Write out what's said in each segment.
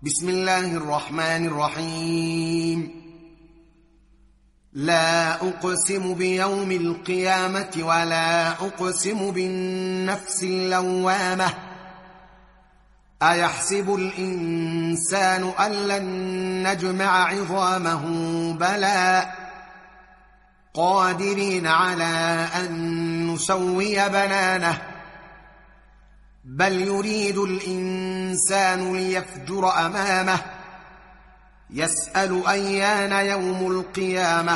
بسم الله الرحمن الرحيم. لا أقسم بيوم القيامة ولا أقسم بالنفس اللوامة. أيحسب الإنسان أن لن نجمع عظامه بلى قادرين على أن نسوي بنانه بل يريد الإنسان ليفجر أمامه يسأل أيان يوم القيامة.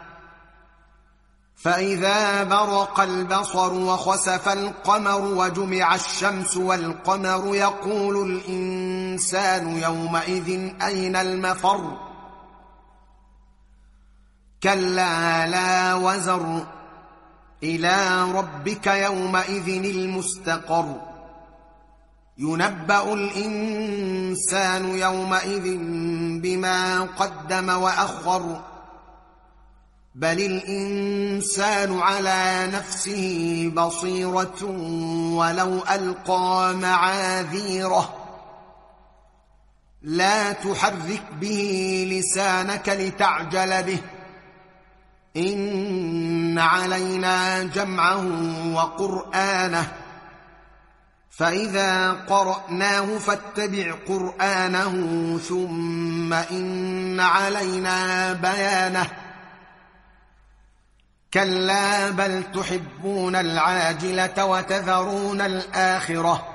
فإذا برق البصر وخسف القمر وجمع الشمس والقمر يقول الإنسان يومئذ أين المفر. كلا لا وزر إلى ربك يومئذ المستقر. ينبأ الإنسان يومئذ بما قدم وأخر بل الإنسان على نفسه بصيرة ولو ألقى معاذيره. لا تحرك به لسانك لتعجل به إن علينا جمعه وقرآنه فإذا قرأناه فاتبع قرآنه ثم إن علينا بيانه. كلا بل تحبون العاجلة وتذرون الآخرة.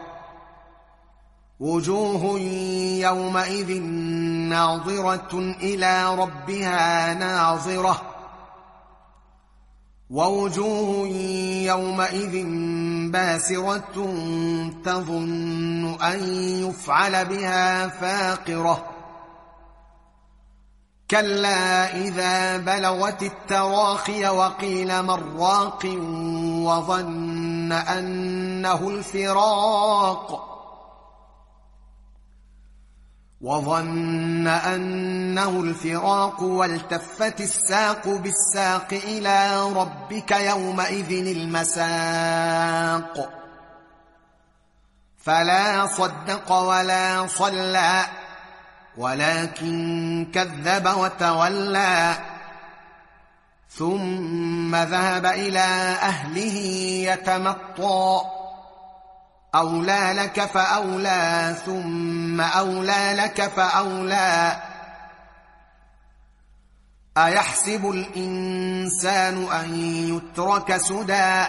وجوه يومئذ ناظرة إلى ربها ناظرة ووجوه يومئذ باسرة تظن أن يفعل بها فاقرة. كلا إذا بلغت التراقي وقيل من راق وظن أنه الفراق والتفت الساق بالساق إلى ربك يومئذ المساق. فلا صدق ولا صلى ولكن كذب وتولى ثم ذهب إلى أهله يتمطى. أولى لك فأولى ثم أولى لك فأولى. أيحسب الإنسان أن يترك سدى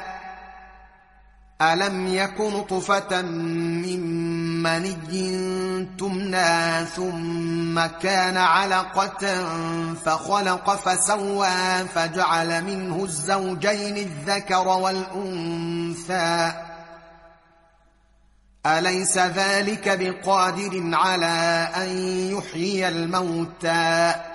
ألم يك نطفة من مني تمنى ثم كان علقة فخلق فسوى فجعل منه الزوجين الذكر والأنثى. أليس ذلك بقادر على أن يحيي الموتى